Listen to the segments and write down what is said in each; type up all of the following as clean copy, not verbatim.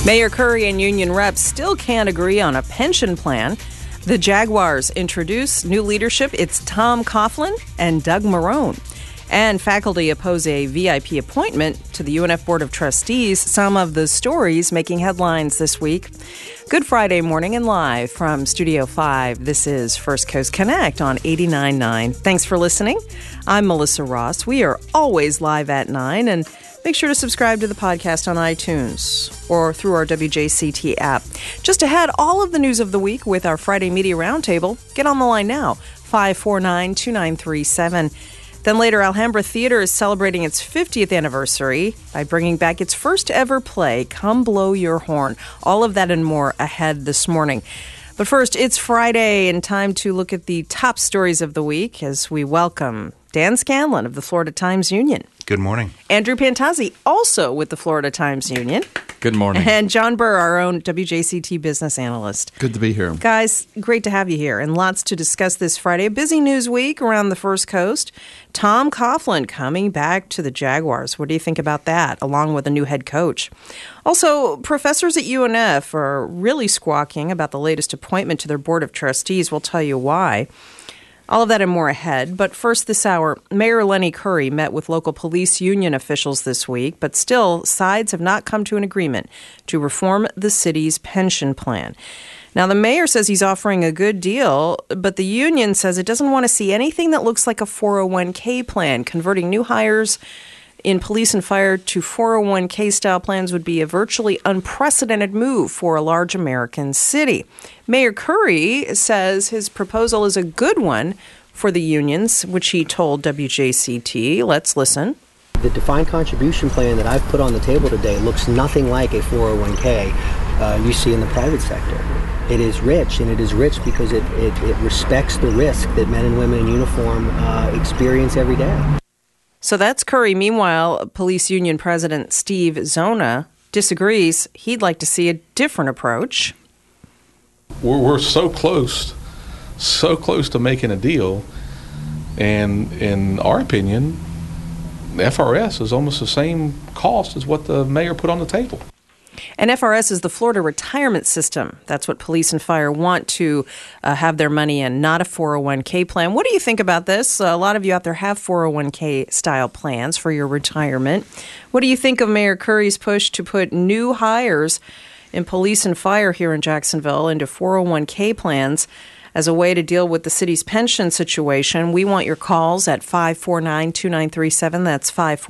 Mayor Curry and union reps still can't agree on a pension plan. The Jaguars introduce new leadership. It's Tom Coughlin and Doug Marrone. And faculty oppose a VIP appointment to the UNF Board of Trustees. Some of the stories making headlines this week. Good Friday morning and live from Studio 5. This is First Coast Connect on 89.9. Thanks for listening. I'm Melissa Ross. We are always live at 9, and make sure to subscribe to the podcast on iTunes or through our WJCT app. Just ahead, all of the news of the week with our Friday Media Roundtable. Get on the line now, 549-2937. Then later, Alhambra Theater is celebrating its 50th anniversary by bringing back its first ever play, Come Blow Your Horn. All of that and more ahead this morning. But first, it's Friday and time to look at the top stories of the week as we welcome Dan Scanlon of the Florida Times-Union. Good morning. Andrew Pantazzi, also with the Florida Times-Union. Good morning. And John Burr, our own WJCT business analyst. Good to be here. Guys, great to have you here, and lots to discuss this Friday. A busy news week around the First Coast. Tom Coughlin coming back to the Jaguars. What do you think about that, along with a new head coach? Also, professors at UNF are really squawking about the latest appointment to their Board of Trustees. We'll tell you why. All of that and more ahead. But first this hour, Mayor Lenny Curry met with local police union officials this week, but still, sides have not come to an agreement to reform the city's pension plan. Now, the mayor says he's offering a good deal, but the union says it doesn't want to see anything that looks like a 401k plan. Converting new hires in police and fire to 401k-style plans would be a virtually unprecedented move for a large American city. Mayor Curry says his proposal is a good one for the unions, which he told WJCT. Let's listen. The defined contribution plan that I've put on the table today looks nothing like a 401k you see in the private sector. It is rich, and it is rich because it respects the risk that men and women in uniform experience every day. So that's Curry. Meanwhile, police union president Steve Zona disagrees. He'd like to see a different approach. We're so close to making a deal, and in our opinion, the FRS is almost the same cost as what the mayor put on the table. And FRS is the Florida retirement system. That's what police and fire want to have their money in, not a 401k plan. What do you think about this? A lot of you out there have 401k style plans for your retirement. What do you think of Mayor Curry's push to put new hires in police and fire here in Jacksonville into 401k plans as a way to deal with the city's pension situation? We want your calls at 549-2937. That's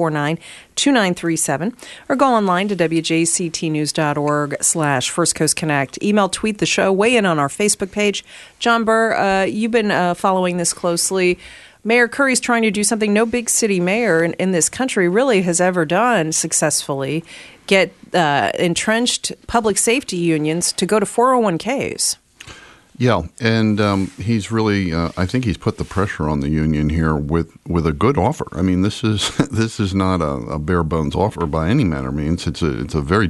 549-2937. Or go online to wjctnews.org/First Coast Connect. Email, tweet the show. Weigh in on our Facebook page. John Burr, you've been following this closely. Mayor Curry's trying to do something no big city mayor in this country really has ever done successfully, get entrenched public safety unions to go to 401ks. Yeah, and he's really, I think he's put the pressure on the union here with a good offer. I mean, this is not a bare bones offer by any manner of means. It's a very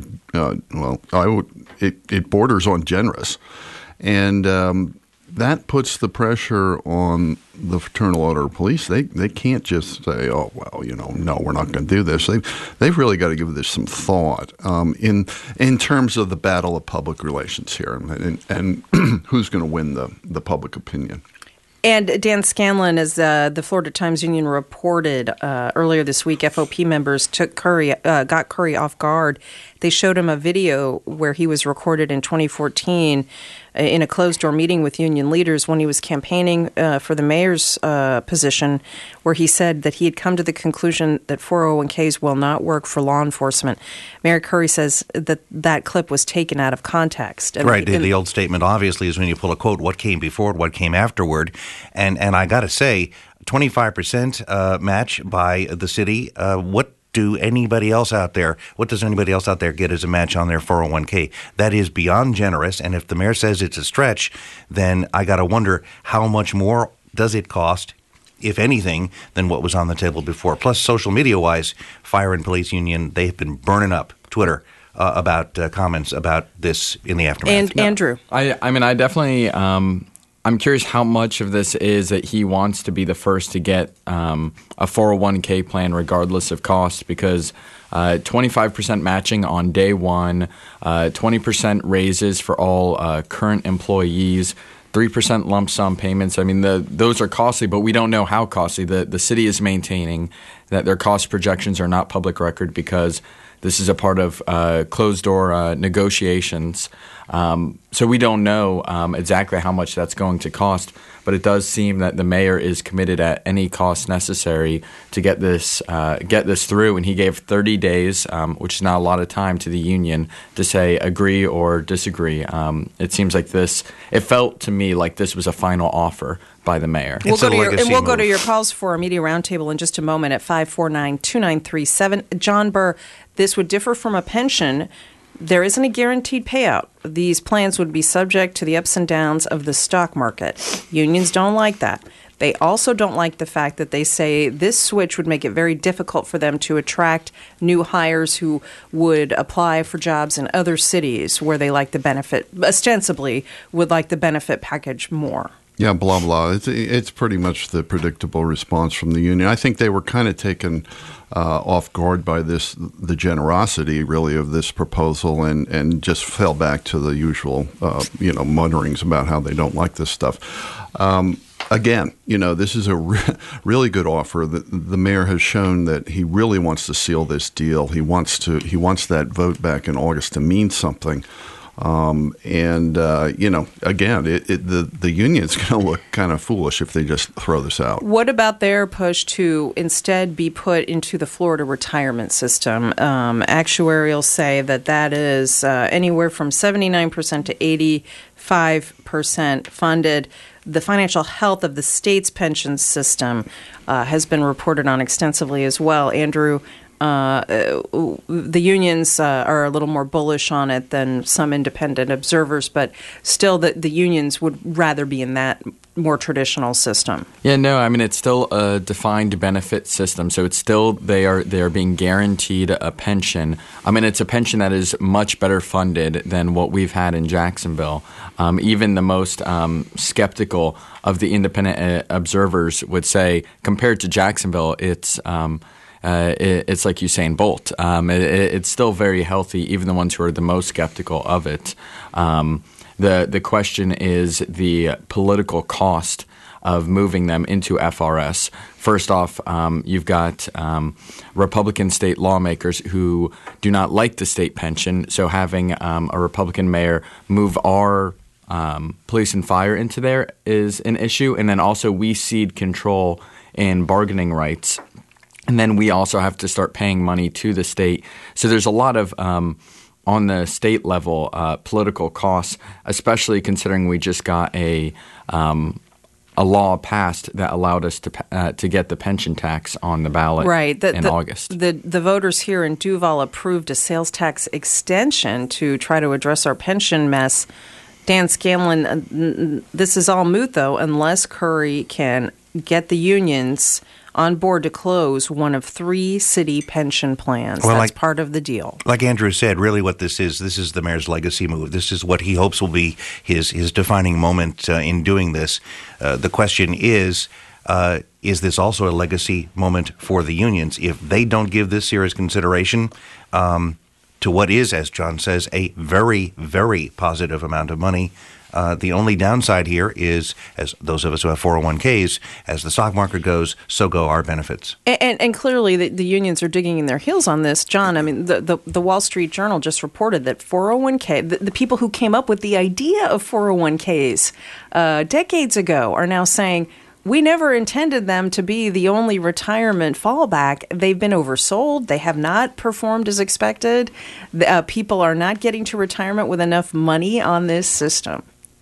it borders on generous, and that puts the pressure on the Fraternal Order of Police. They can't just say, oh, well, no, we're not going to do this. They've really got to give this some thought in terms of the battle of public relations here and who's going to win the public opinion. And Dan Scanlon, as the Florida Times-Union reported earlier this week, FOP members got Curry off guard. They showed him a video where he was recorded in 2014 in a closed-door meeting with union leaders when he was campaigning for the mayor's position, where he said that he had come to the conclusion that 401ks will not work for law enforcement. Mayor Curry says that clip was taken out of context. Right. The old statement, obviously, is when you pull a quote, what came before, what came afterward. And I got to say, 25% match by the city. What does anybody else out there get as a match on their 401k? That is beyond generous. And if the mayor says it's a stretch, then I got to wonder how much more does it cost, if anything, than what was on the table before. Plus, social media-wise, fire and police union, they've been burning up Twitter about comments about this in the aftermath. And Andrew. I mean, I definitely I'm curious how much of this is that he wants to be the first to get a 401k plan regardless of cost, because 25% matching on day one, 20% raises for all current employees, 3% lump sum payments. I mean, those are costly, but we don't know how costly. The city is maintaining that their cost projections are not public record because this is a part of closed-door negotiations. So we don't know exactly how much that's going to cost, but it does seem that the mayor is committed at any cost necessary to get this through. And he gave 30 days, which is not a lot of time, to the union to say agree or disagree. It seems like it felt to me like this was a final offer by the mayor. We'll go to your calls for a media roundtable in just a moment at 549-2937. John Burr, this would differ from a pension. There isn't a guaranteed payout. These plans would be subject to the ups and downs of the stock market. Unions don't like that. They also don't like the fact that they say this switch would make it very difficult for them to attract new hires who would apply for jobs in other cities where they like the benefit, ostensibly would like the benefit package more. Yeah, blah, blah. It's pretty much the predictable response from the union. I think they were kind of taken off guard by the generosity, really, of this proposal and just fell back to the usual, mutterings about how they don't like this stuff. Again, this is a really good offer. The mayor has shown that he really wants to seal this deal. He wants that vote back in August to mean something. Again, the union's going to look kind of foolish if they just throw this out. What about their push to instead be put into the Florida retirement system? Actuarials say that is anywhere from 79% to 85% funded. The financial health of the state's pension system has been reported on extensively as well. Andrew, the unions are a little more bullish on it than some independent observers, but still the unions would rather be in that more traditional system. Yeah, no, I mean, it's still a defined benefit system, so it's still they are being guaranteed a pension. I mean, it's a pension that is much better funded than what we've had in Jacksonville. Even the most skeptical of the independent observers would say, compared to Jacksonville, it's like Usain Bolt. It's still very healthy, even the ones who are the most skeptical of it. The question is the political cost of moving them into FRS. First off, you've got Republican state lawmakers who do not like the state pension, so having a Republican mayor move our police and fire into there is an issue. And then also we cede control and bargaining rights. And then we also have to start paying money to the state. So there's a lot of, on the state level, political costs, especially considering we just got a law passed that allowed us to get the pension tax on the ballot in August. The voters here in Duval approved a sales tax extension to try to address our pension mess. Dan Scanlon, this is all moot, though, unless Curry can get the unions on board to close one of 3 city pension plans. Well, that's part of the deal. Like Andrew said, really what this is the mayor's legacy move. This is what he hopes will be his defining moment in doing this. The question is this also a legacy moment for the unions? If they don't give this serious consideration to what is, as John says, a very, very positive amount of money, the only downside here is, as those of us who have 401ks, as the stock market goes, so go our benefits. And clearly the unions are digging in their heels on this. John, I mean, the Wall Street Journal just reported that 401k, the people who came up with the idea of 401ks decades ago are now saying, we never intended them to be the only retirement fallback. They've been oversold. They have not performed as expected. People are not getting to retirement with enough money on this system.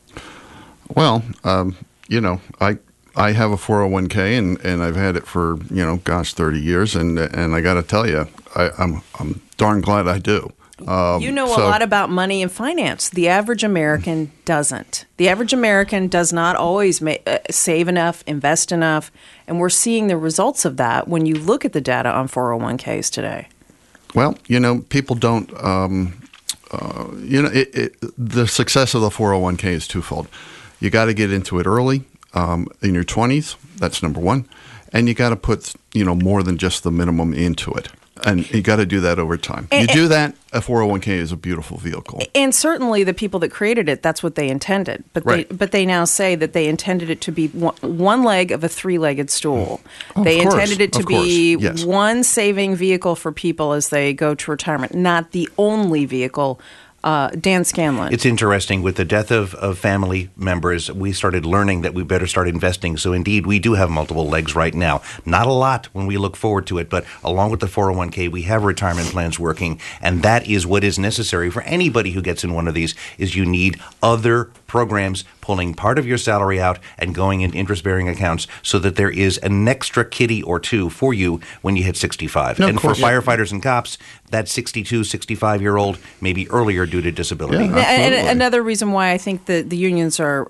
Well, I have a 401k and I've had it for 30 years, and I got to tell you, I'm darn glad I do. A lot about money and finance. The average American doesn't. The average American does not always save enough, invest enough, and we're seeing the results of that when you look at the data on 401ks today. Well, people don't. The success of the 401k is twofold. You got to get into it early in your 20s. That's number one. And you got to put, more than just the minimum into it. And you got to do that over time. You do that, a 401k is a beautiful vehicle. And certainly the people that created it, that's what they intended. But they now say that they intended it to be one leg of a three-legged stool. They intended it to be one saving vehicle for people as they go to retirement, not the only vehicle. Dan Scanlon. It's interesting. With the death of family members, we started learning that we better start investing. So indeed, we do have multiple legs right now. Not a lot when we look forward to it, but along with the 401k, we have retirement plans working, and that is what is necessary for anybody who gets in one of these, is you need other programs pulling part of your salary out and going in interest-bearing accounts so that there is an extra kitty or two for you when you hit 65. No, and for firefighters and cops, that 62, 65-year-old may be earlier due to disability. Yeah, and another reason why I think that the unions are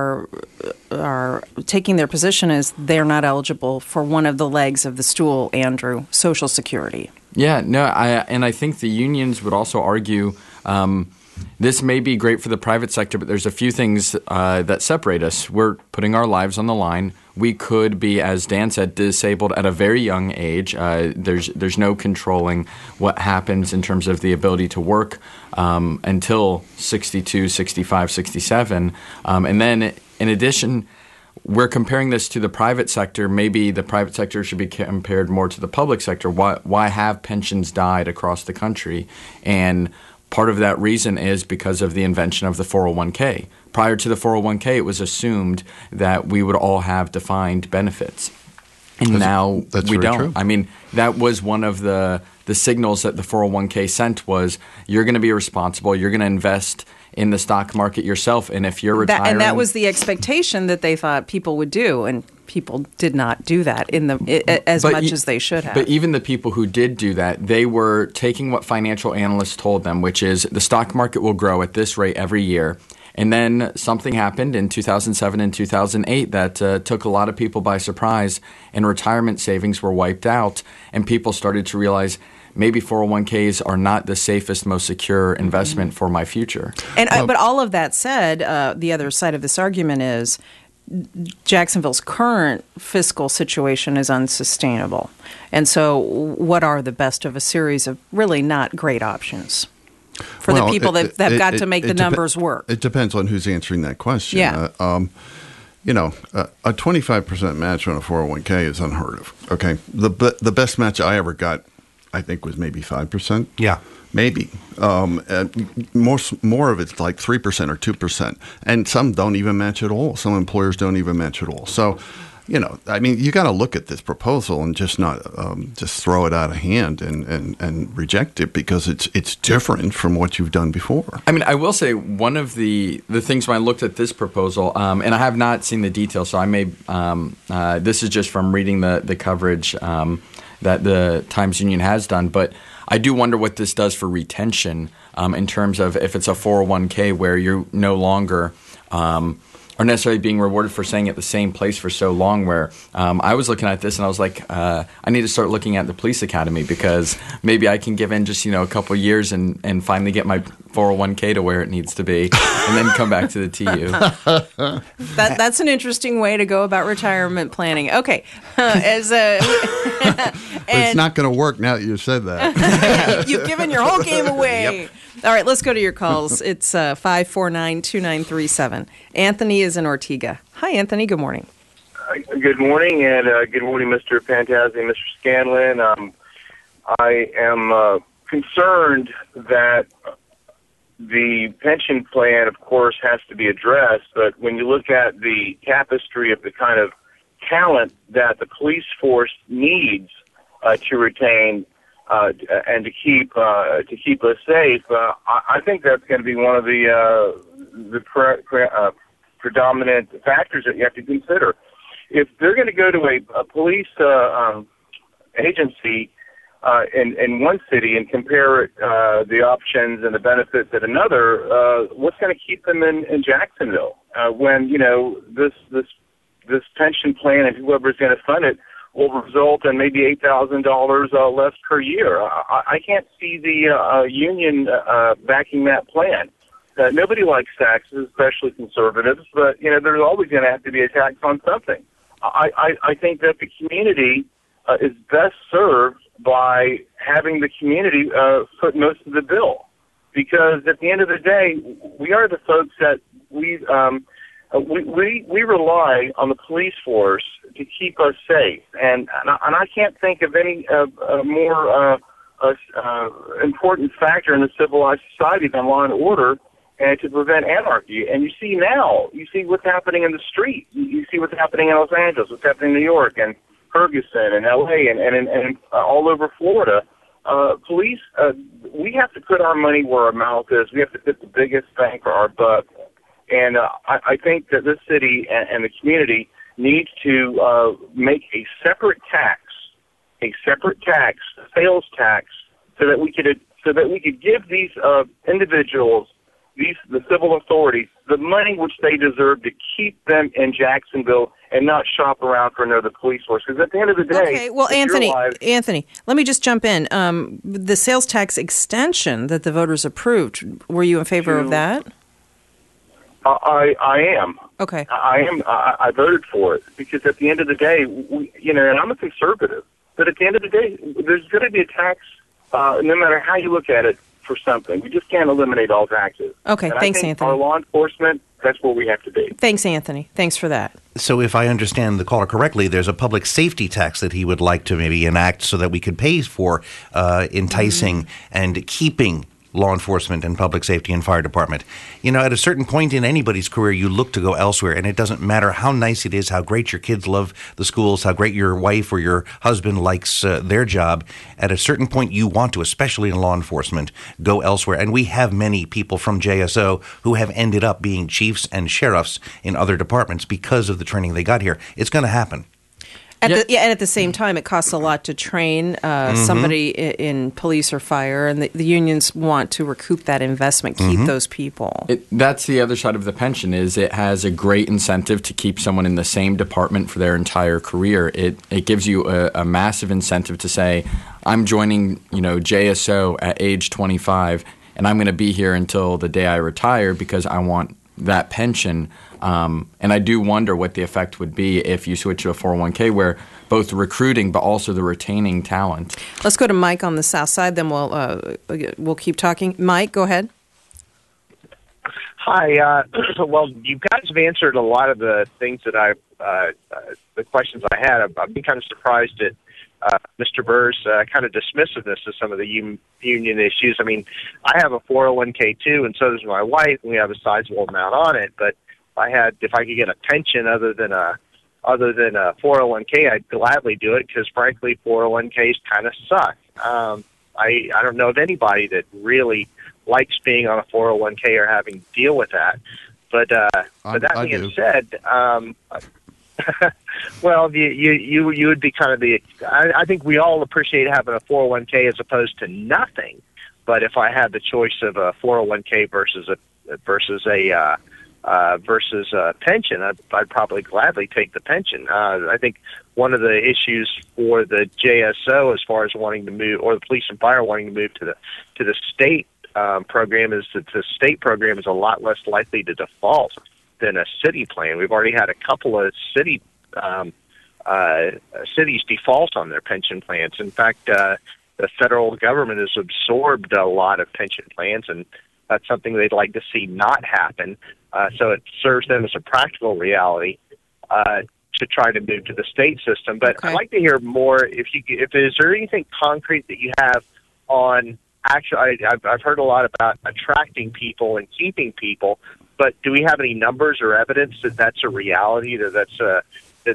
taking their position is they're not eligible for one of the legs of the stool, Andrew, Social Security. Yeah, no, I think the unions would also argue this may be great for the private sector, but there's a few things that separate us. We're putting our lives on the line. We could be, as Dan said, disabled at a very young age. There's no controlling what happens in terms of the ability to work until 62, 65, 67. And then, in addition, we're comparing this to the private sector. Maybe the private sector should be compared more to the public sector. Why have pensions died across the country? And part of that reason is because of the invention of the 401k. Prior to the 401k, it was assumed that we would all have defined benefits. And now we don't. True. I mean, that was one of the signals that the 401k sent was you're going to be responsible, you're going to invest in the stock market yourself, and if you're retiring... And that was the expectation that they thought people would do, and people did not do that as much as they should have. But even the people who did do that, they were taking what financial analysts told them, which is the stock market will grow at this rate every year. And then something happened in 2007 and 2008 that took a lot of people by surprise, and retirement savings were wiped out, and people started to realize maybe 401ks are not the safest, most secure investment for my future. And but all of that said, the other side of this argument is Jacksonville's current fiscal situation is unsustainable. And so what are the best of a series of really not great options for the people that have got to make the numbers work? It depends on who's answering that question. Yeah. A 25% match on a 401k is unheard of. Okay. The best match I ever got, I think, was maybe 5%. Yeah. Maybe. More of it's like 3% or 2%. And some don't even match at all. Some employers don't even match at all. So, you got to look at this proposal and just not just throw it out of hand and reject it because it's different from what you've done before. I mean, I will say one of the things when I looked at this proposal, and I have not seen the details, so I may this is just from reading the coverage that the Times Union has done, but I do wonder what this does for retention in terms of if it's a 401k where you're no longer are necessarily being rewarded for staying at the same place for so long, where I was looking at this and I was like, I need to start looking at the police academy because maybe I can give in just, a couple of years and finally get my 401k to where it needs to be and then come back to the TU. That's an interesting way to go about retirement planning. Okay. It's not going to work now that you said that. You've given your whole game away. Yep. All right, let's go to your calls. It's 549-2937. Anthony is in Ortega. Hi, Anthony. Good morning. Good morning, and good morning, Mr. Pantazzi and Mr. Scanlon. I am concerned that the pension plan, of course, has to be addressed, but when you look at the tapestry of the kind of talent that the police force needs to retain and to keep us safe, I think that's going to be one of the predominant factors that you have to consider. If they're going to go to a police agency in one city and compare the options and the benefits at another, what's going to keep them in Jacksonville when this pension plan and whoever's going to fund it will result in maybe $8,000 less per year? I can't see the union backing that plan. Nobody likes taxes, especially conservatives, but, there's always going to have to be a tax on something. I think that the community is best served by having the community foot most of the bill. Because at the end of the day, we are the folks that we rely on the police force to keep us safe. And I can't think of any more important factor in a civilized society than law and order and to prevent anarchy. And you see what's happening in the street. You see what's happening in Los Angeles, what's happening in New York and Ferguson and L.A. and all over Florida. Police, we have to put our money where our mouth is. We have to put the biggest bang for our buck. And I think that this city and the community needs to make a separate tax, sales tax, so that we could give these individuals, the civil authorities, the money which they deserve to keep them in Jacksonville and not shop around for another police force. Because at the end of the day, okay. Well, Anthony, let me just jump in. The sales tax extension that the voters approved, were you in favor of that? I am. Okay. I am. I voted for it because at the end of the day, and I'm a conservative, but at the end of the day, there's going to be a tax, no matter how you look at it, for something. We just can't eliminate all taxes. Okay, and thanks, I think Anthony. Our law enforcement, that's where we have to be. Thanks, Anthony. Thanks for that. So if I understand the caller correctly, there's a public safety tax that he would like to maybe enact so that we could pay for enticing and keeping law enforcement and public safety and fire department. At a certain point in anybody's career, you look to go elsewhere, and it doesn't matter how nice it is, how great your kids love the schools, how great your wife or your husband likes their job. At a certain point, you want to, especially in law enforcement, go elsewhere. And we have many people from JSO who have ended up being chiefs and sheriffs in other departments because of the training they got here. It's going to happen. And at the same time, it costs a lot to train somebody in police or fire, and the unions want to recoup that investment, keep those people. That's the other side of the pension, is it has a great incentive to keep someone in the same department for their entire career. It gives you a massive incentive to say, I'm joining JSO at age 25, and I'm going to be here until the day I retire because I want that pension. And I do wonder what the effect would be if you switch to a 401k where both the recruiting but also the retaining talent. Let's go to Mike on the south side, then we'll keep talking. Mike, go ahead. Hi. Well, you guys have answered a lot of the things that the questions I had. I've been kind of surprised at Mr. Burr's kind of dismissiveness of some of the union issues. I mean, I have a 401k too, and so does my wife, and we have a sizable amount on it. But if I could get a pension other than a 401k, I'd gladly do it because, frankly, 401ks kind of suck. I don't know of anybody that really likes being on a 401k or having to deal with that. But that being said, well, you would be kind of I think we all appreciate having a 401k as opposed to nothing. But if I had the choice of a 401k versus a pension, I'd probably gladly take the pension. I think one of the issues for the JSO as far as wanting to move, or the police and fire wanting to move to the state program, is that the state program is a lot less likely to default than a city plan. We've already had a couple of cities default on their pension plans. In fact, the federal government has absorbed a lot of pension plans, and that's something they'd like to see not happen. So it serves them as a practical reality to try to move to the state system. But okay. I'd like to hear more. If is there anything concrete that you have on? Actually, I've heard a lot about attracting people and keeping people, but do we have any numbers or evidence that that's a reality? That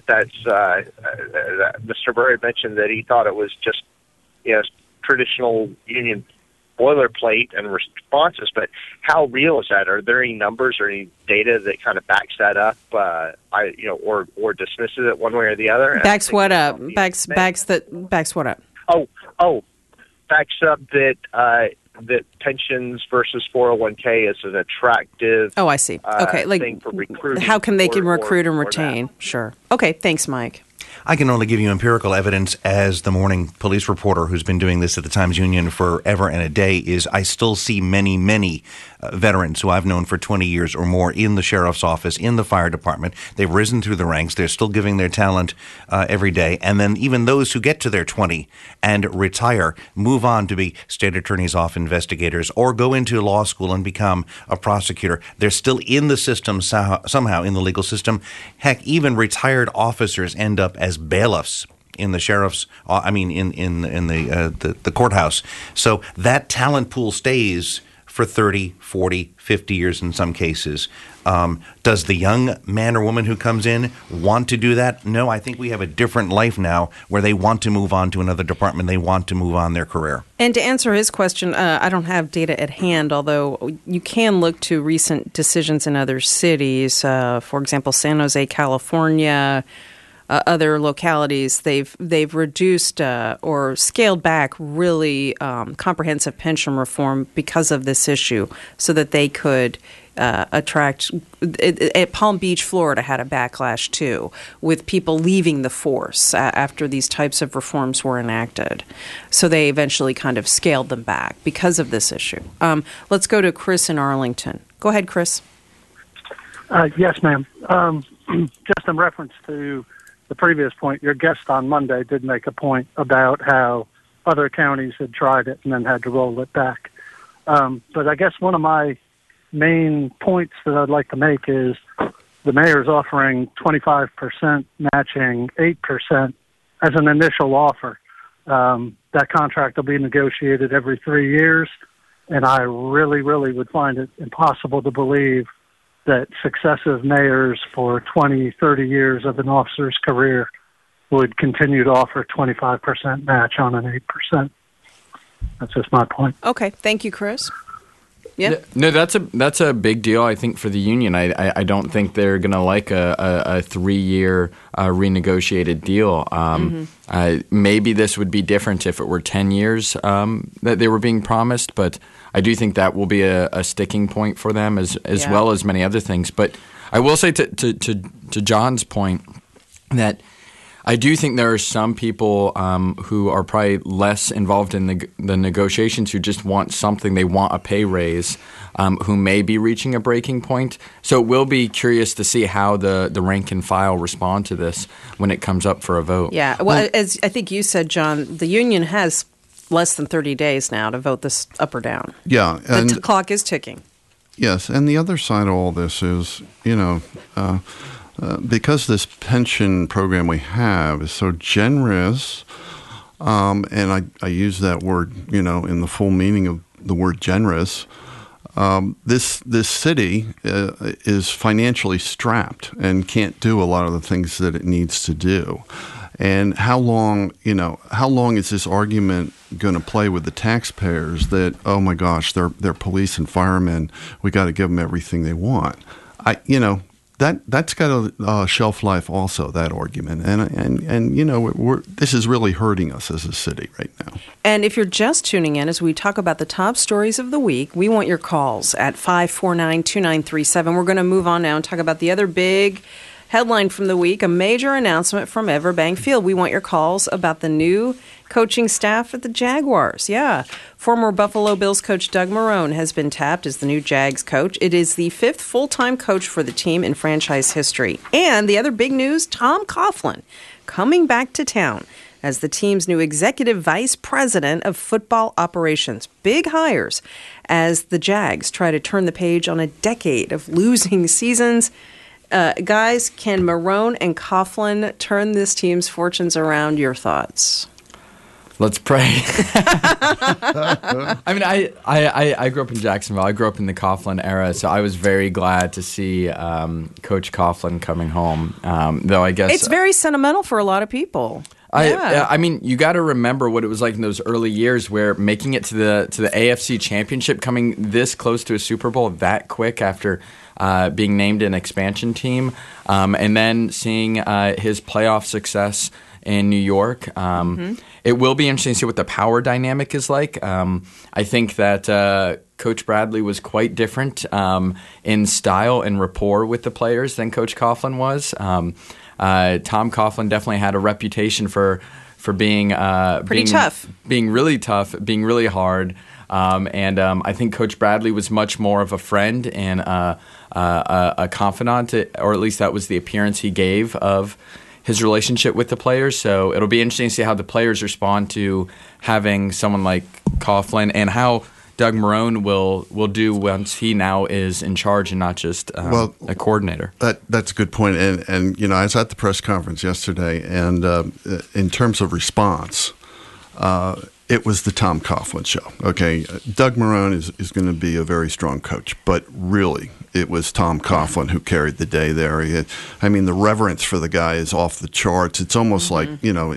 Mr. Burr had mentioned that he thought it was just traditional union boilerplate and responses, but how real is that? Are there any numbers or any data that kind of backs that up, or dismisses it one way or the other? Backs what up? Backs what up? Backs up that pensions versus 401k is an attractive. I see. Okay, thing for recruiting. How can they recruit and retain? Sure. Okay, thanks, Mike. I can only give you empirical evidence as the morning police reporter who's been doing this at the Times-Union forever and a day. Is I still see many, many veterans who I've known for 20 years or more in the sheriff's office, in the fire department. They've risen through the ranks. They're still giving their talent every day. And then even those who get to their 20 and retire move on to be state attorney's office investigators or go into law school and become a prosecutor. They're still in the system somehow, in the legal system. Heck, even retired officers end up as bailiffs in the sheriff's, in the courthouse. So that talent pool stays for 30, 40, 50 years in some cases. Does the young man or woman who comes in want to do that? No, I think we have a different life now where they want to move on to another department. They want to move on their career. And to answer his question, I don't have data at hand, although you can look to recent decisions in other cities. For example, San Jose, California, other localities, they've reduced or scaled back really comprehensive pension reform because of this issue, so that they could attract. At Palm Beach, Florida, had a backlash too, with people leaving the force after these types of reforms were enacted. So they eventually kind of scaled them back because of this issue. Let's go to Chris in Arlington. Go ahead, Chris. Yes, ma'am. Just in reference to the previous point, your guest on Monday did make a point about how other counties had tried it and then had to roll it back. But I guess one of my main points that I'd like to make is the mayor's offering 25% matching 8% as an initial offer. That contract will be negotiated every 3 years, and I really, really would find it impossible to believe that successive mayors for 20, 30 years of an officer's career would continue to offer 25% match on an 8%. That's just my point. Okay. Thank you, Chris. Yeah. No, that's a big deal, I think, for the union. I don't think they're going to like a 3-year renegotiated deal. Maybe this would be different if it were 10 years that they were being promised, but I do think that will be a sticking point for them as well as many other things. But I will say to John's point that I do think there are some people who are probably less involved in the negotiations who just want something. They want a pay raise, who may be reaching a breaking point. So it will be curious to see how the rank and file respond to this when it comes up for a vote. Yeah. Well, as I think you said, John, the union has less than 30 days now to vote this up or down. Yeah. And the clock is ticking. Yes. And the other side of all this is, because this pension program we have is so generous, and I use that word, in the full meaning of the word generous, this city is financially strapped and can't do a lot of the things that it needs to do. And how long is this argument going to play with the taxpayers that, oh my gosh, they're police and firemen, we got to give them everything they want? That's got a shelf life also, that argument. And this is really hurting us as a city right now. And if you're just tuning in, as we talk about the top stories of the week, we want your calls at 549-2937. We're going to move on now and talk about the other big headline from the week, a major announcement from Everbank Field. We want your calls about the new coaching staff at the Jaguars. Yeah. Former Buffalo Bills coach Doug Marrone has been tapped as the new Jags coach. It is the 5th full-time coach for the team in franchise history. And the other big news, Tom Coughlin coming back to town as the team's new executive vice president of football operations. Big hires as the Jags try to turn the page on a decade of losing seasons. Guys, can Marrone and Coughlin turn this team's fortunes around? Your thoughts? Let's pray. I mean, I grew up in Jacksonville. I grew up in the Coughlin era, so I was very glad to see Coach Coughlin coming home. Though I guess it's very sentimental for a lot of people. I mean, you got to remember what it was like in those early years, where making it to the AFC Championship, coming this close to a Super Bowl that quick after being named an expansion team, and then seeing his playoff success in New York. It will be interesting to see what the power dynamic is like. I think that Coach Bradley was quite different in style and rapport with the players than Coach Coughlin was. Tom Coughlin definitely had a reputation for being tough, being really tough, being really hard. And I think Coach Bradley was much more of a friend and a confidant, or at least that was the appearance he gave of his relationship with the players. So it'll be interesting to see how the players respond to having someone like Coughlin and how Doug Marrone will do once he now is in charge and not just a coordinator. That's a good point. And I was at the press conference yesterday, and in terms of response, it was the Tom Coughlin show. Okay, Doug Marrone is going to be a very strong coach, but really, it was Tom Coughlin who carried the day there. The reverence for the guy is off the charts. It's almost like,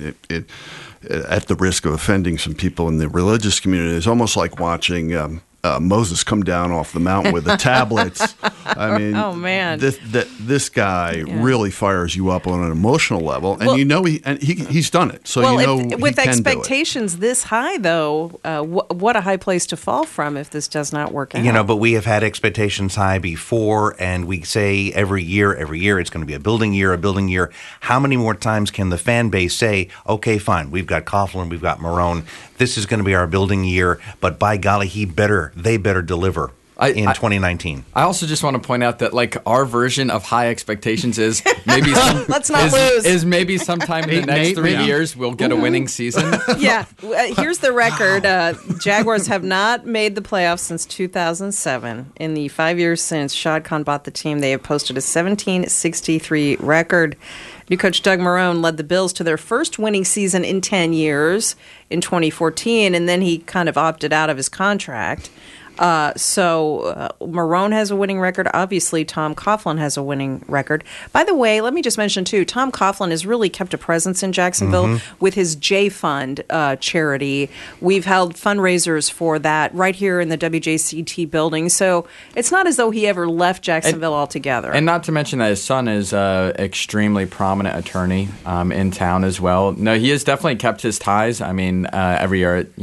at the risk of offending some people in the religious community, it's almost like watching Moses come down off the mountain with the tablets. Oh man, this guy really fires you up on an emotional level, and he's done it. So with expectations this high, though, what a high place to fall from if this does not work out. But we have had expectations high before, and we say every year it's going to be a building year. How many more times can the fan base say, okay, fine, we've got Coughlin, we've got Marrone, this is going to be our building year, but by golly, they better deliver in 2019. I also just want to point out that our version of high expectations is maybe let's not lose. Is maybe sometime in the next 3 years we'll get a winning season. Yeah, here's the record. Jaguars have not made the playoffs since 2007. In the 5 years since Shad Khan bought the team, they have posted a 17-63 record. New coach Doug Marrone led the Bills to their first winning season in 10 years in 2014, and then he kind of opted out of his contract. So Marrone has a winning record. Obviously, Tom Coughlin has a winning record. By the way, let me just mention, too, Tom Coughlin has really kept a presence in Jacksonville with his J Fund charity. We've held fundraisers for that right here in the WJCT building. So it's not as though he ever left Jacksonville altogether. And not to mention that his son is an extremely prominent attorney in town as well. No, he has definitely kept his ties. Every year at,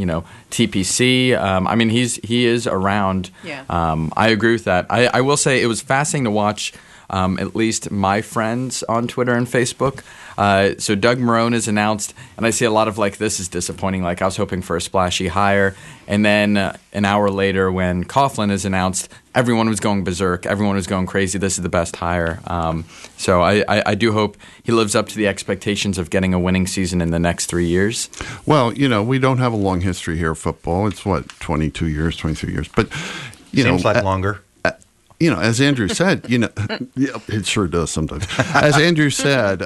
TPC. He is around. Yeah. I agree with that. I will say it was fascinating to watch at least my friends on Twitter and Facebook. So Doug Marrone is announced, and I see a lot of this is disappointing. I was hoping for a splashy hire. And then an hour later when Coughlin is announced, everyone was going berserk. Everyone was going crazy. This is the best hire. So I do hope he lives up to the expectations of getting a winning season in the next 3 years. Well, we don't have a long history here of football. It's 22 years, 23 years. But, seems like longer. As Andrew said, it sure does sometimes. As Andrew said,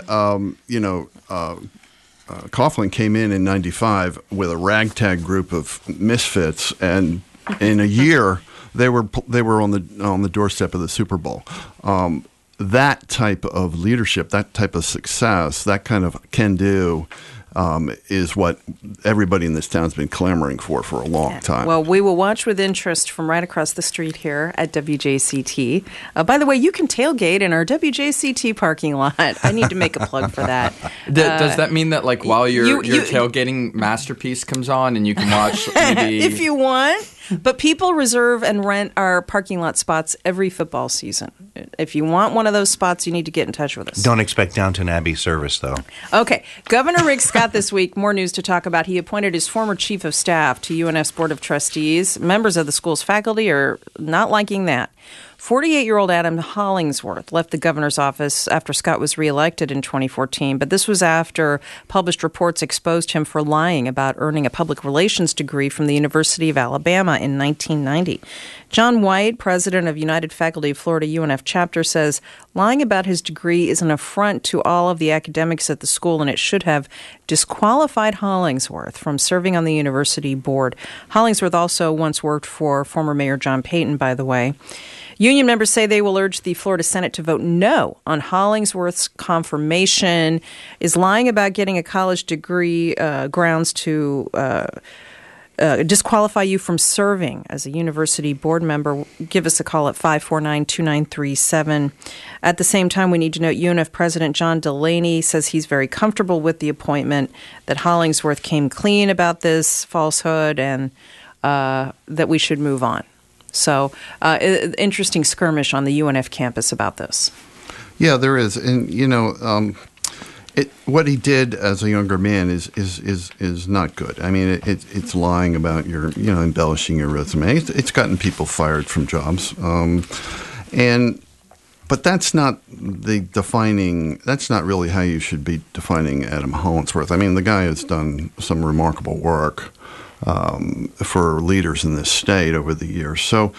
Coughlin came in 95 with a ragtag group of misfits, and in a year they were on the doorstep of the Super Bowl. That type of leadership, that type of success, that kind of can-do is what everybody in this town's been clamoring for a long time. Well, we will watch with interest from right across the street here at WJCT. By the way, you can tailgate in our WJCT parking lot. I need to make a plug for that. Does that mean that while your tailgating masterpiece comes on and you can watch maybe... If you want. But people reserve and rent our parking lot spots every football season. If you want one of those spots, you need to get in touch with us. Don't expect Downton Abbey service, though. Okay. Governor Rick Scott this week, more news to talk about. He appointed his former chief of staff to UNF's Board of Trustees. Members of the school's faculty are not liking that. 48-year-old Adam Hollingsworth left the governor's office after Scott was reelected in 2014, but this was after published reports exposed him for lying about earning a public relations degree from the University of Alabama in 1990. John White, president of United Faculty of Florida UNF chapter, says lying about his degree is an affront to all of the academics at the school, and it should have disqualified Hollingsworth from serving on the university board. Hollingsworth also once worked for former Mayor John Payton, by the way. Union members say they will urge the Florida Senate to vote no on Hollingsworth's confirmation. Is lying about getting a college degree grounds to disqualify you from serving as a university board member? Give us a call at 549-2937. At the same time, we need to note UNF President John Delaney says he's very comfortable with the appointment, that Hollingsworth came clean about this falsehood, and that we should move on. So, interesting skirmish on the UNF campus about this. Yeah, there is, and what he did as a younger man is not good. I mean, it's lying about your, embellishing your resume. It's gotten people fired from jobs, but that's not that's not really how you should be defining Adam Hollingsworth. I mean, the guy has done some remarkable work for leaders in this state over the years. So,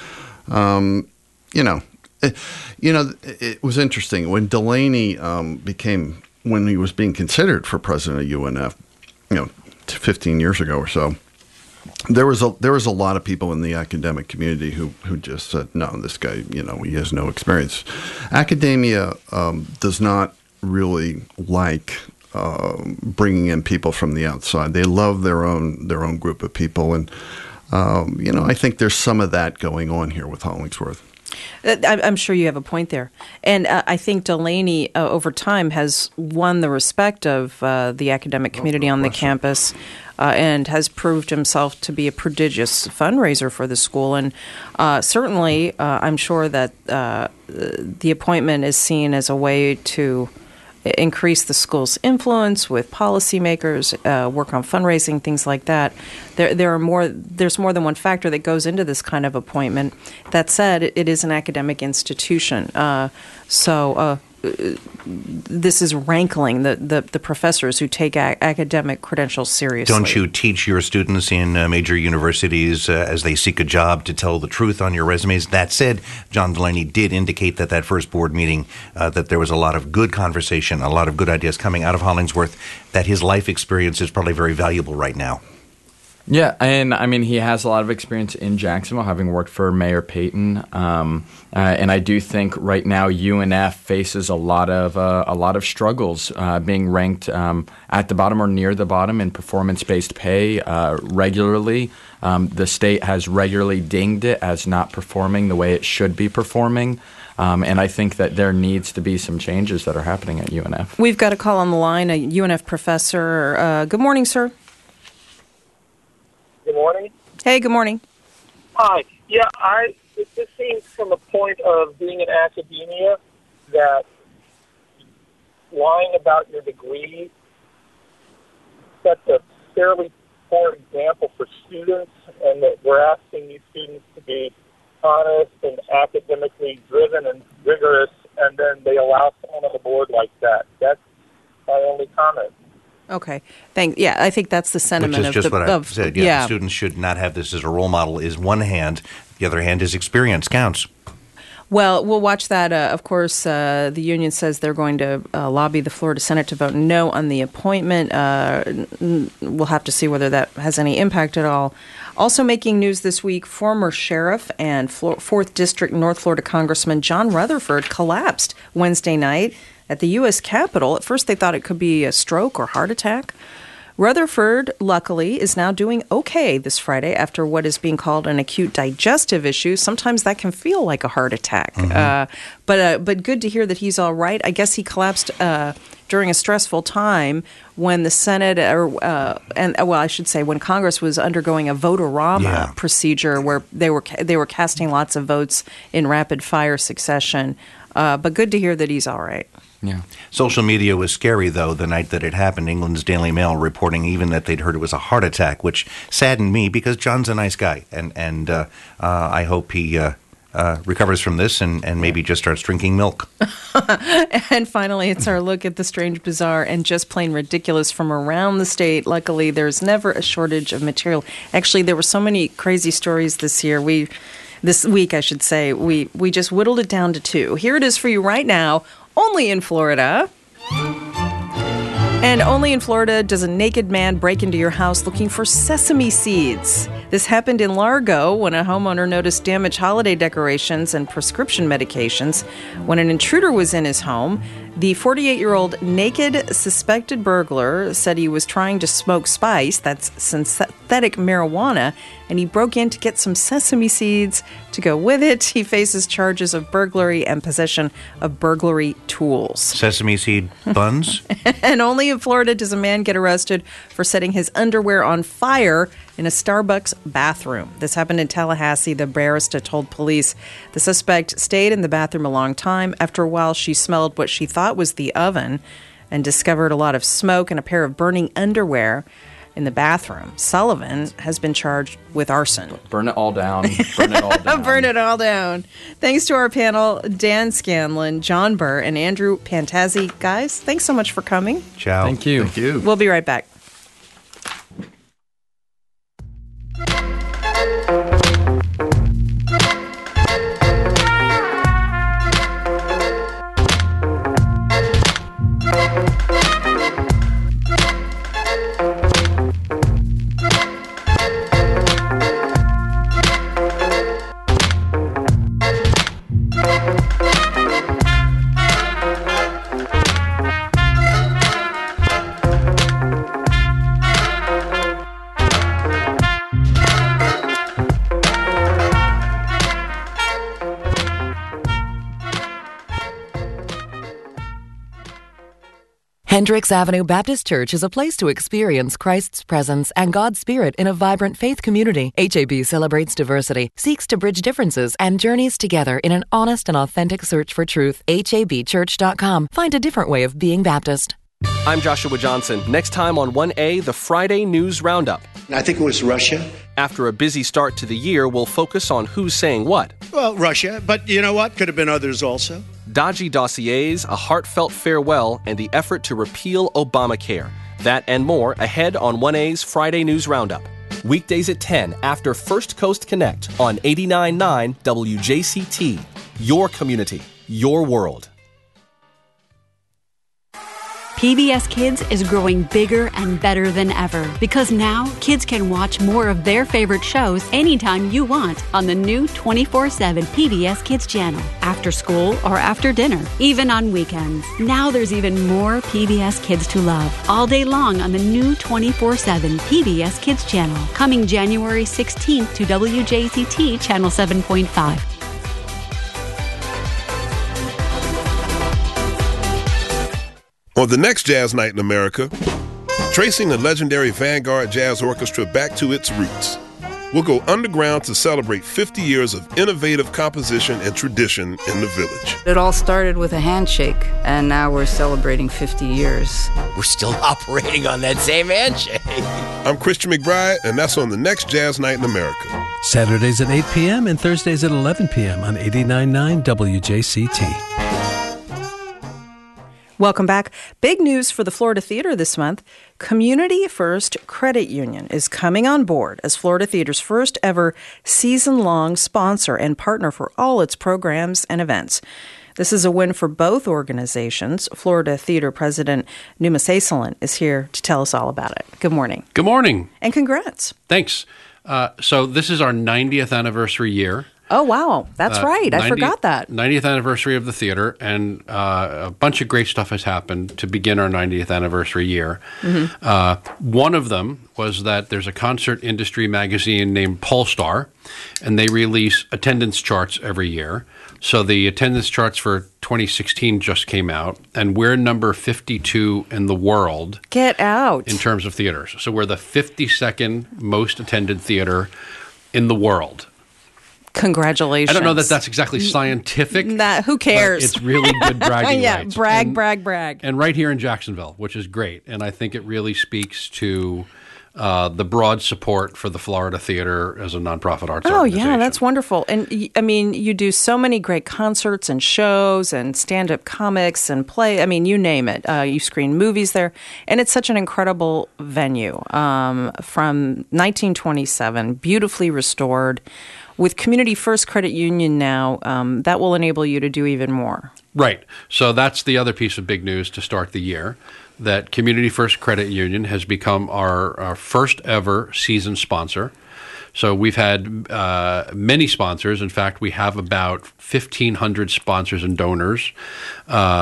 it was interesting when Delaney when he was being considered for president of UNF, 15 years ago or so. There was a lot of people in the academic community who just said, no, this guy, he has no experience. Academia does not really like bringing in people from the outside. They love their own group of people, and I think there's some of that going on here with Hollingsworth. I'm sure you have a point there. And I think Delaney, over time, has won the respect of the academic community on the campus and has proved himself to be a prodigious fundraiser for the school. And certainly, I'm sure that the appointment is seen as a way to increase the school's influence with policymakers, work on fundraising, things like that. There's more than one factor that goes into this kind of appointment. That said, it is an academic institution. So this is rankling the professors who take academic credentials seriously. Don't you teach your students in major universities as they seek a job to tell the truth on your resumes? That said, John Delaney did indicate that first board meeting that there was a lot of good conversation, a lot of good ideas coming out of Hollingsworth, that his life experience is probably very valuable right now. Yeah, and I mean, he has a lot of experience in Jacksonville, having worked for Mayor Payton, and I do think right now UNF faces a lot of struggles, being ranked at the bottom or near the bottom in performance-based pay regularly. The state has regularly dinged it as not performing the way it should be performing. And I think that there needs to be some changes that are happening at UNF. We've got a call on the line, a UNF professor. Good morning, sir. Good morning. Hey, good morning. Hi. Yeah, it just seems from the point of being in academia that lying about your degree sets a fairly poor example for students, and that we're asking these students to be honest and academically driven and rigorous, and then they allow someone on the board like that. That's my only comment. Okay. Yeah, I think that's the sentiment Which is just what I said. Yeah, students should not have this as a role model is one hand. The other hand is experience counts. Well, we'll watch that. Of course, the union says they're going to lobby the Florida Senate to vote no on the appointment. We'll have to see whether that has any impact at all. Also making news this week, former sheriff and 4th District North Florida Congressman John Rutherford collapsed Wednesday night at the U.S. Capitol. At first, they thought it could be a stroke or heart attack. Rutherford, luckily, is now doing okay this Friday after what is being called an acute digestive issue. Sometimes that can feel like a heart attack. Mm-hmm. But good to hear that he's all right. I guess he collapsed during a stressful time when the Senate, when Congress was undergoing a vote-a-rama procedure where they were casting lots of votes in rapid-fire succession. But good to hear that he's all right. Yeah. Social media was scary, though, the night that it happened. England's Daily Mail reporting even that they'd heard it was a heart attack, which saddened me because John's a nice guy. And I hope he recovers from this and maybe just starts drinking milk. And finally, it's our look at the strange, bizarre, and just plain ridiculous from around the state. Luckily, there's never a shortage of material. Actually, there were so many crazy stories this week, I should say. We just whittled it down to 2. Here it is for you right now. Only in Florida. And only in Florida does a naked man break into your house looking for sesame seeds. This happened in Largo when a homeowner noticed damaged holiday decorations and prescription medications. When an intruder was in his home, The 48-year-old naked suspected burglar said he was trying to smoke spice, that's synthetic marijuana, and he broke in to get some sesame seeds to go with it. He faces charges of burglary and possession of burglary tools. Sesame seed buns? And only in Florida does a man get arrested for setting his underwear on fire in a Starbucks bathroom. This happened in Tallahassee. The barrister told police the suspect stayed in the bathroom a long time. After a while, she smelled what she thought was the oven and discovered a lot of smoke and a pair of burning underwear in the bathroom. Sullivan has been charged with arson. Burn it all down. Burn it all down. Burn it all down. Thanks to our panel, Dan Scanlon, John Burr, and Andrew Pantazzi. Guys, thanks so much for coming. Ciao. Thank you. Thank you. We'll be right back. Hendricks Avenue Baptist Church is a place to experience Christ's presence and God's Spirit in a vibrant faith community. HAB celebrates diversity, seeks to bridge differences, and journeys together in an honest and authentic search for truth. HABchurch.com. Find a different way of being Baptist. I'm Joshua Johnson. Next time on 1A, the Friday News Roundup. I think it was Russia. After a busy start to the year, we'll focus on who's saying what. Well, Russia, but you know what? Could have been others also. Dodgy dossiers, a heartfelt farewell, and the effort to repeal Obamacare. That and more ahead on 1A's Friday News Roundup. Weekdays at 10 after First Coast Connect on 89.9 WJCT. Your community, your world. PBS Kids is growing bigger and better than ever because now kids can watch more of their favorite shows anytime you want on the new 24/7 PBS Kids channel, after school or after dinner, even on weekends. Now there's even more PBS Kids to love all day long on the new 24/7 PBS Kids channel, coming January 16th to WJCT Channel 7.5. On the next Jazz Night in America, tracing the legendary Vanguard Jazz Orchestra back to its roots. We'll go underground to celebrate 50 years of innovative composition and tradition in the village. It all started with a handshake, and now we're celebrating 50 years. We're still operating on that same handshake. I'm Christian McBride, and that's on the next Jazz Night in America. Saturdays at 8 p.m. and Thursdays at 11 p.m. on 89.9 WJCT. Welcome back. Big news for the Florida Theater this month. Community First Credit Union is coming on board as Florida Theater's first ever season-long sponsor and partner for all its programs and events. This is a win for both organizations. Florida Theater President Numa Saisalan is here to tell us all about it. Good morning. Good morning. And congrats. Thanks. So this is our 90th anniversary year. Oh, wow. That's right. I forgot that. 90th anniversary of the theater, and a bunch of great stuff has happened to begin our 90th anniversary year. Mm-hmm. One of them was that there's a concert industry magazine named Polestar, and they release attendance charts every year. So the attendance charts for 2016 just came out, and we're number 52 in the world. Get out. In terms of theaters. So we're the 52nd most attended theater in the world. Congratulations. I don't know that that's exactly scientific. Who cares? It's really good bragging rights. Brag. And right here in Jacksonville, which is great. And I think it really speaks to the broad support for the Florida Theater as a nonprofit arts organization. Yeah, that's wonderful. And I mean, you do so many great concerts and shows and stand-up comics and play. I mean, you name it. You screen movies there. And it's such an incredible venue from 1927, beautifully restored. With Community First Credit Union now, that will enable you to do even more. Right. So that's the other piece of big news to start the year, that Community First Credit Union has become our first ever season sponsor. So we've had many sponsors. In fact, we have about 1,500 sponsors and donors.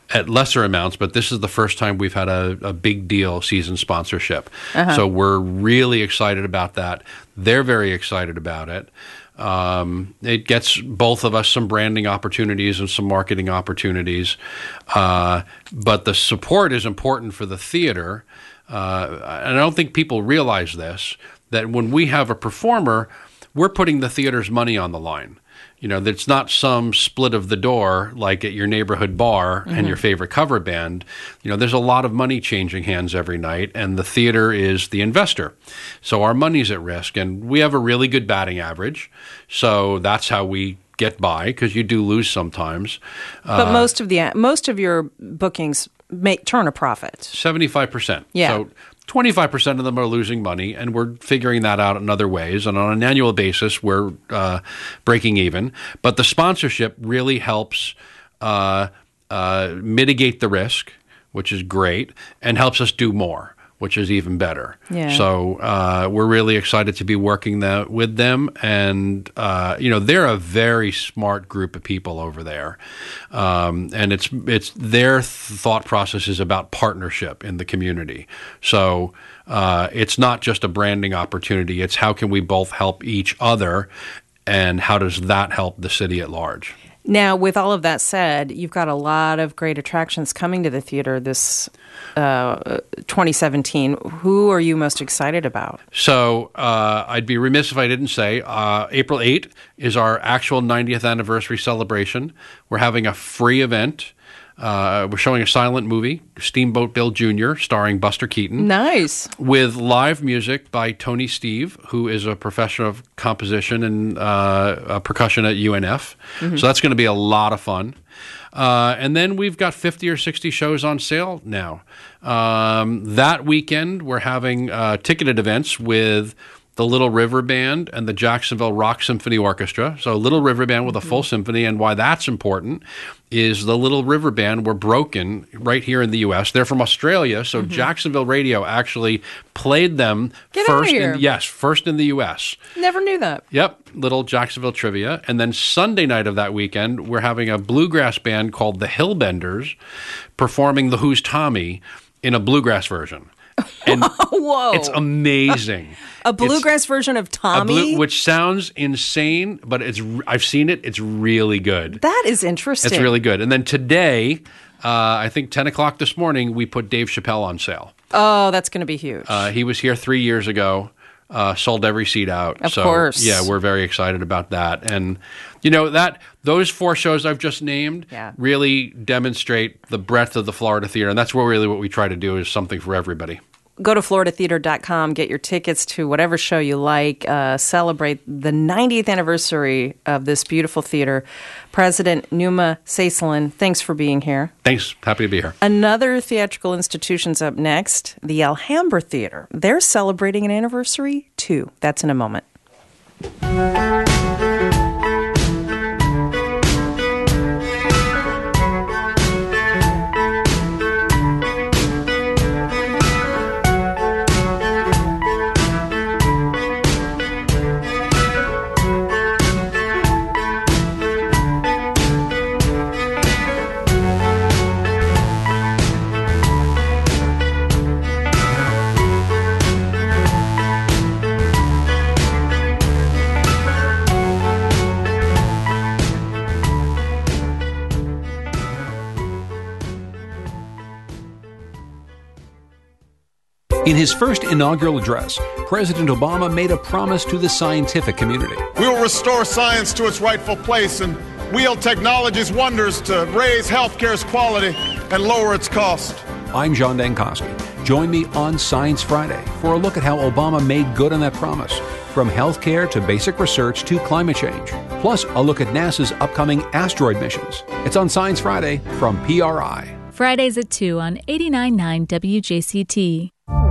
at lesser amounts, but this is the first time we've had a big deal season sponsorship. So we're really excited about that. They're very excited about it. It gets both of us some branding opportunities and some marketing opportunities. But the support is important for the theater. And I don't think people realize this, that when we have a performer, we're putting the theater's money on the line. You know, it's not some split of the door like at your neighborhood bar and your favorite cover band. You know, there's a lot of money changing hands every night, and the theater is the investor. So our money's at risk, and we have a really good batting average. So that's how we get by, because you do lose sometimes. But most of your bookings turn a profit. 75%. Yeah. So 25% of them are losing money, and we're figuring that out in other ways. And on an annual basis, we're breaking even. But the sponsorship really helps mitigate the risk, which is great, and helps us do more, which is even better. Yeah. So we're really excited to be working with them. And, they're a very smart group of people over there. And it's their thought process is about partnership in the community. So it's not just a branding opportunity. It's how can we both help each other, and how does that help the city at large? Now, with all of that said, you've got a lot of great attractions coming to the theater this 2017. Who are you most excited about? So I'd be remiss if I didn't say April 8th is our actual 90th anniversary celebration. We're having a free event. We're showing a silent movie, Steamboat Bill Jr., starring Buster Keaton. Nice. With live music by Tony Steve, who is a professor of composition and percussion at UNF. So that's going to be a lot of fun. And then we've got 50 or 60 shows on sale now. That weekend, we're having ticketed events with the Little River Band and the Jacksonville Rock Symphony Orchestra. So Little River Band with a full symphony, and why that's important is the Little River Band were broken right here in the U.S. They're from Australia, so Jacksonville Radio actually played them first in the U.S. Never knew that. Yep, little Jacksonville trivia. And then Sunday night of that weekend, we're having a bluegrass band called the Hillbenders performing The Who's Tommy in a bluegrass version. And whoa. It's amazing. A bluegrass version of Tommy? Which sounds insane, but I've seen it. It's really good. That is interesting. It's really good. And then today, I think 10 o'clock this morning, we put Dave Chappelle on sale. Oh, that's going to be huge. He was here 3 years ago, sold every seat out. Of course. Yeah, we're very excited about that. And, those 4 shows I've just named really demonstrate the breadth of the Florida theater. And that's what we try to do, is something for everybody. Go to floridatheater.com, get your tickets to whatever show you like, celebrate the 90th anniversary of this beautiful theater. President Numa Saisalan, thanks for being here. Thanks. Happy to be here. Another theatrical institution's up next, the Alhambra Theater. They're celebrating an anniversary, too. That's in a moment. In his first inaugural address, President Obama made a promise to the scientific community. We will restore science to its rightful place and wield technology's wonders to raise healthcare's quality and lower its cost. I'm John Dankosky. Join me on Science Friday for a look at how Obama made good on that promise, from healthcare to basic research to climate change. Plus, a look at NASA's upcoming asteroid missions. It's on Science Friday from PRI. Fridays at 2 on 89.9 WJCT.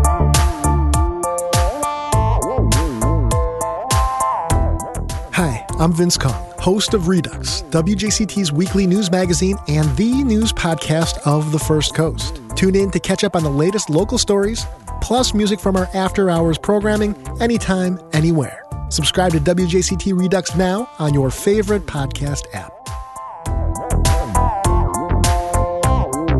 Hi, I'm Vince Kong, host of Redux, WJCT's weekly news magazine and the news podcast of the First Coast. Tune in to catch up on the latest local stories, plus music from our after-hours programming anytime, anywhere. Subscribe to WJCT Redux now on your favorite podcast app.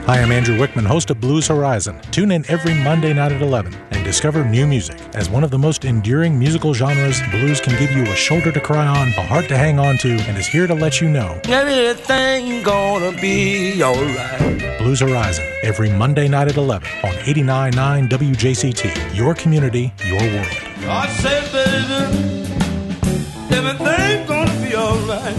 Hi, I'm Andrew Wickman, host of Blues Horizon. Tune in every Monday night at 11 and discover new music. As one of the most enduring musical genres, blues can give you a shoulder to cry on, a heart to hang on to, and is here to let you know everything gonna be alright. Blues Horizon, every Monday night at 11 on 89.9 WJCT. Your community, your world. I said, baby, everything gonna be alright.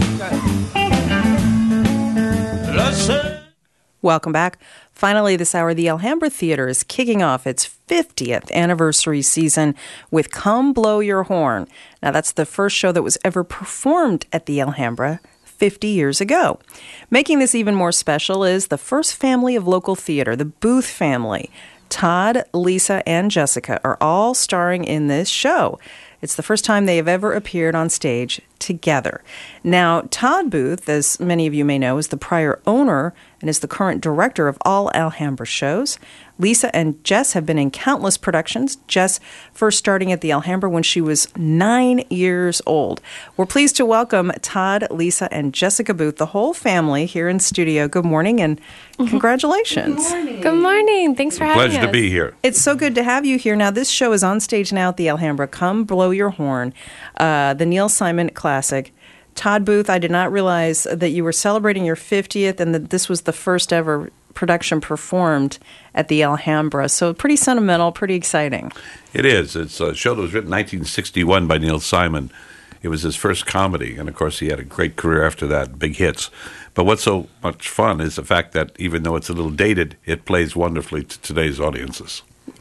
I said. Welcome back. Finally, this hour, the Alhambra Theater is kicking off its 50th anniversary season with Come Blow Your Horn. Now, that's the first show that was ever performed at the Alhambra 50 years ago. Making this even more special is the first family of local theater, the Booth family. Todd, Lisa, and Jessica are all starring in this show. It's the first time they have ever appeared on stage together. Now, Todd Booth, as many of you may know, is the prior owner and is the current director of all Alhambra shows. Lisa and Jess have been in countless productions, Jess first starting at the Alhambra when she was 9 years old. We're pleased to welcome Todd, Lisa, and Jessica Booth, the whole family, here in studio. Good morning and congratulations. Good morning. Good morning. Thanks for having us. Pleasure to be here. It's so good to have you here. Now, this show is on stage now at the Alhambra. Come Blow Your Horn, the Neil Simon classic. Todd Booth, I did not realize that you were celebrating your 50th and that this was the first ever production performed at the Alhambra. So pretty sentimental, pretty exciting. It is. It's a show that was written in 1961 by Neil Simon. It was his first comedy, and of course he had a great career after that, big hits. But what's so much fun is the fact that even though it's a little dated, it plays wonderfully to today's audiences.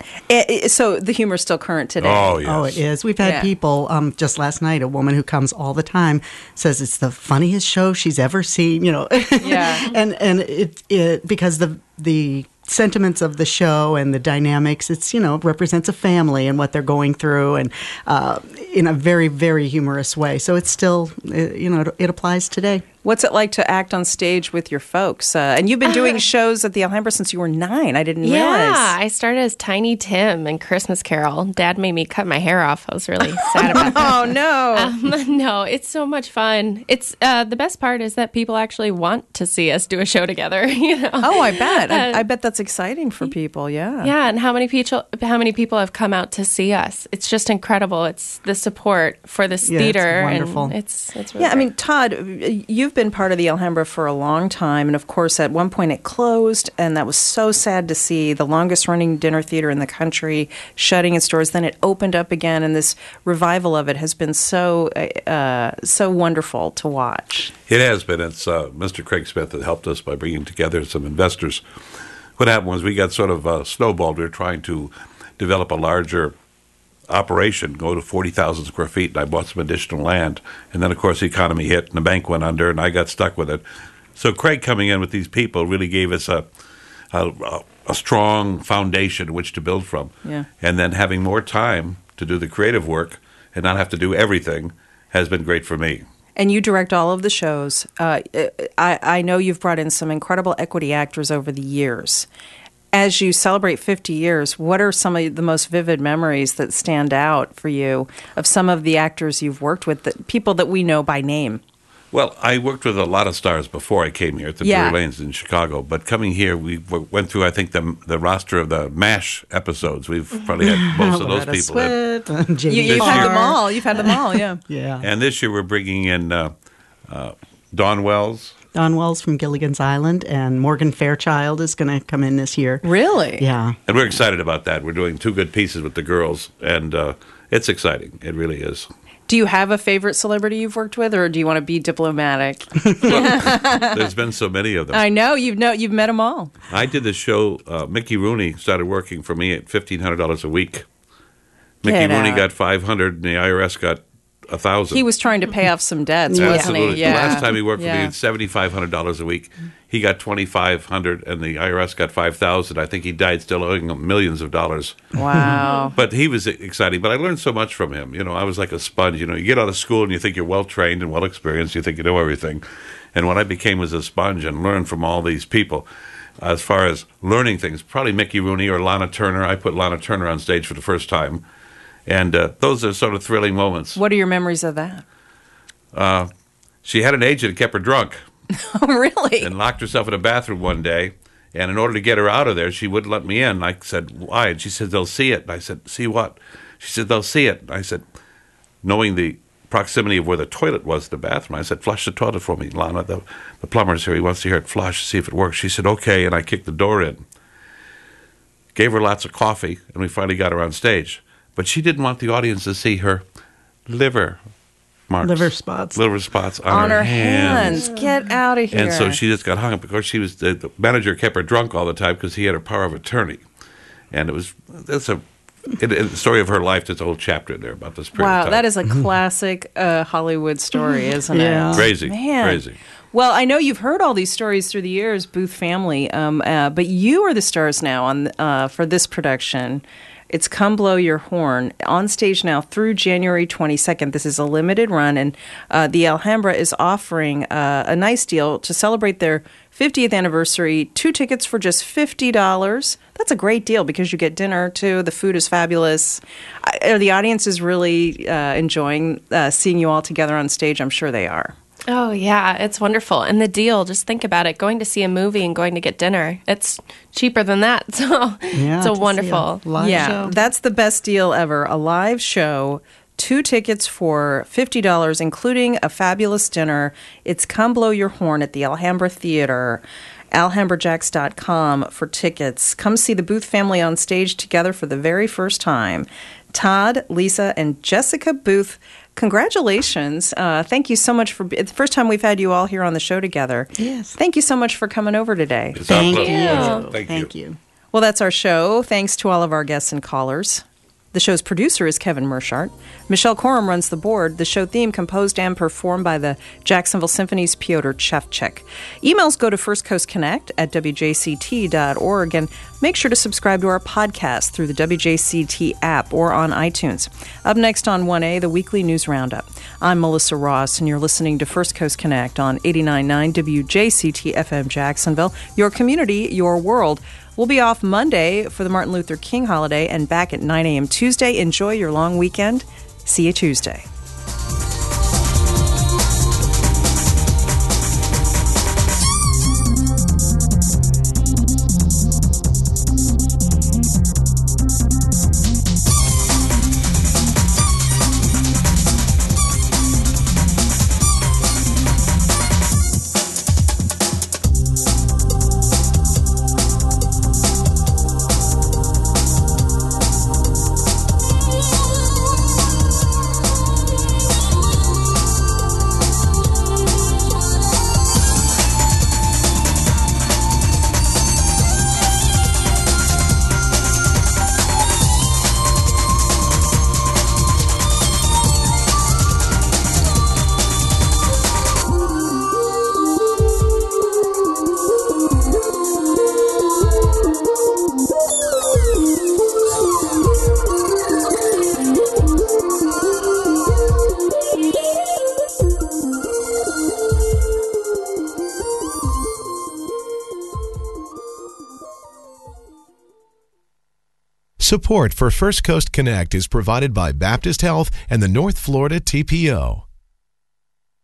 So the humor is still current today. Oh, yes. Oh, it is. We've had people, just last night, a woman who comes all the time says it's the funniest show she's ever seen, you know. Yeah. and it because the sentiments of the show and the dynamics, it's, you know, represents a family and what they're going through, and in a very, very humorous way. So it's still, you know, it applies today. What's it like to act on stage with your folks? And you've been doing shows at the Alhambra since you were 9. I didn't realize. Yeah, I started as Tiny Tim in Christmas Carol. Dad made me cut my hair off. I was really sad about that. Oh, no. No, it's so much fun. It's the best part is that people actually want to see us do a show together. You know? Oh, I bet. I bet that's exciting for people, yeah. Yeah, and how many people have come out to see us? It's just incredible. It's the support for this theater. It's wonderful. And it's really yeah, great. I mean, Todd, you've been part of the Alhambra for a long time, and of course at one point it closed, and that was so sad to see. The longest running dinner theater in the country shutting its doors. Then it opened up again, and this revival of it has been so wonderful to watch. It has been. It's Mr. Craig Smith that helped us by bringing together some investors. What happened was we got sort of snowballed. We were trying to develop a larger operation, go to 40,000 square feet, and I bought some additional land. And then, of course, the economy hit, and the bank went under, and I got stuck with it. So Craig coming in with these people really gave us a strong foundation which to build from. Yeah. And then having more time to do the creative work and not have to do everything has been great for me. And you direct all of the shows. I know you've brought in some incredible equity actors over the years. As you celebrate 50 years, what are some of the most vivid memories that stand out for you of some of the actors you've worked with, people that we know by name? Well, I worked with a lot of stars before I came here at the Drury Lanes in Chicago. But coming here, we went through, I think, the roster of the MASH episodes. We've probably had most of those people. You've had them all. You've had them all, yeah. Yeah. And this year we're bringing in Dawn Wells. Don Wells from Gilligan's Island, and Morgan Fairchild is going to come in this year. Really? Yeah. And we're excited about that. We're doing 2 good pieces with the girls, and it's exciting. It really is. Do you have a favorite celebrity you've worked with, or do you want to be diplomatic? There's been so many of them. I know. You've met them all. I did the show. Mickey Rooney started working for me at $1,500 a week. Mickey Rooney got $500, and the IRS got $1,000. He was trying to pay off some debts, wasn't Absolutely. he? Yeah. The last time he worked for me, $7,500 a week. He got $2,500, and the IRS got $5,000. I think he died still owing him millions of dollars. Wow! But he was exciting. But I learned so much from him. You know, I was like a sponge. You know, you get out of school and you think you're well trained and well experienced. You think you know everything. And what I became was a sponge and learned from all these people. As far as learning things, probably Mickey Rooney or Lana Turner. I put Lana Turner on stage for the first time. And those are sort of thrilling moments. What are your memories of that? She had an agent that kept her drunk. Oh, really? And locked herself in a bathroom one day And in order to get her out of there, she wouldn't let me in. I said, why? And she said, they'll see it. And I said, see what? She said, they'll see it. And I said, knowing the proximity of where the toilet was, the bathroom, I said, flush the toilet for me, Lana. The plumber's here. He wants to hear it flush, see if it works. She said, okay. And I kicked the door in. Gave her lots of coffee, and we finally got her on stage. But she didn't want the audience to see her liver marks. Liver spots on her hands. Get out of here. And so she just got hung up because she was the manager kept her drunk all the time because he had her power of attorney. And that's a story of her life. There's a whole chapter in there about this period of time. That is a classic Hollywood story, isn't it? Crazy. Man. Crazy. Well, I know you've heard all these stories through the years, Booth family, but you are the stars now for this production. It's Come Blow Your Horn, on stage now through January 22nd. This is a limited run, and the Alhambra is offering a nice deal to celebrate their 50th anniversary. 2 tickets for just $50. That's a great deal because you get dinner, too. The food is fabulous. The audience is really enjoying seeing you all together on stage. I'm sure they are. Oh, yeah, it's wonderful. And the deal, just think about it, going to see a movie and going to get dinner, it's cheaper than that. So it's a wonderful live show. That's the best deal ever. A live show, 2 tickets for $50, including a fabulous dinner. It's Come Blow Your Horn at the Alhambra Theater. AlhambraJax.com for tickets. Come see the Booth family on stage together for the very first time. Todd, Lisa, and Jessica Booth, congratulations. Thank you so much for it's the first time we've had you all here on the show together. Yes. Thank you so much for coming over today. Thank you. Thank you. Well, that's our show. Thanks to all of our guests and callers. The show's producer is Kevin Mershart. Michelle Corum runs the board. The show theme composed and performed by the Jacksonville Symphony's Pyotr Chevchik. Emails go to firstcoastconnect@wjct.org, and make sure to subscribe to our podcast through the WJCT app or on iTunes. Up next on 1A, the weekly news roundup. I'm Melissa Ross, and you're listening to First Coast Connect on 89.9 WJCT FM Jacksonville, your community, your world. We'll be off Monday for the Martin Luther King holiday and back at 9 a.m. Tuesday. Enjoy your long weekend. See you Tuesday. Support for First Coast Connect is provided by Baptist Health and the North Florida TPO.